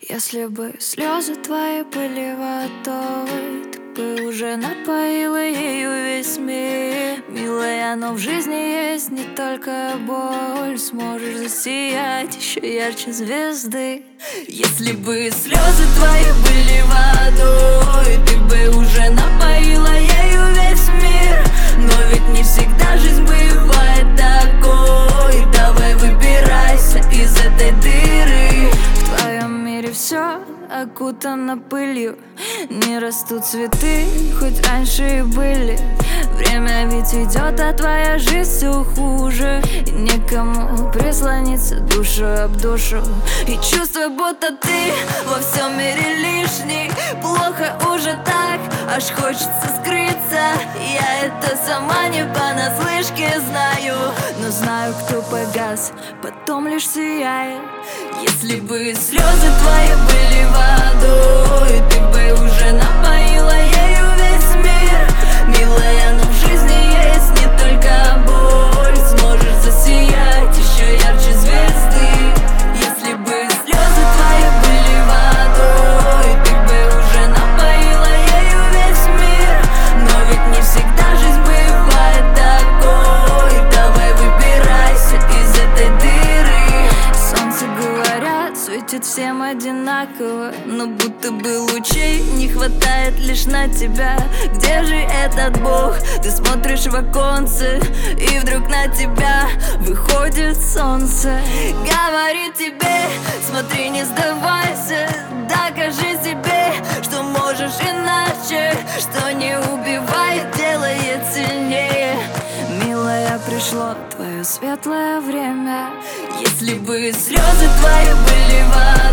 Если бы слезы твои были водой, ты бы уже напоила ею весь мир. Милая, но в жизни есть не только боль, сможешь засиять еще ярче звезды. Если бы слезы твои были водой, ты бы уже напоила ею весь мир. Но ведь не всегда жизнь бывает такой. Давай выбирайся из этой дыры. В твоем мире все окутано пылью, не растут цветы, хоть раньше и были. Время ведь идет, а твоя жизнь все хуже, и некому прислониться душу об душу. И чувство, будто ты во всем мире лишний. Плохо уже так, аж хочется скрыться. Я это сама не понаслышке знаю, но знаю, кто погас, потом лишь сияет. Если бы слезы твои были водой, ты бы уже напоила ею весь мир. Милая, но в жизни есть не только боль, сможешь засиять еще ярче звезды. Если бы слезы твои были водой, ты бы уже напоила ею весь мир. Но ведь не всегда жизнь бывает такой. Давай выбирайся из этой дыры. Солнце, говорят, светит всем одинаково, но будто бы лучей не хватает лишь на тебя. Где же этот Бог? Ты смотришь в оконце, и вдруг на тебя выходит солнце. Говорит тебе, смотри, не сдавайся, докажи себе, что можешь иначе, что не убивает, делает сильнее. Милая, пришло твое светлое время. Если бы слезы твои были водой,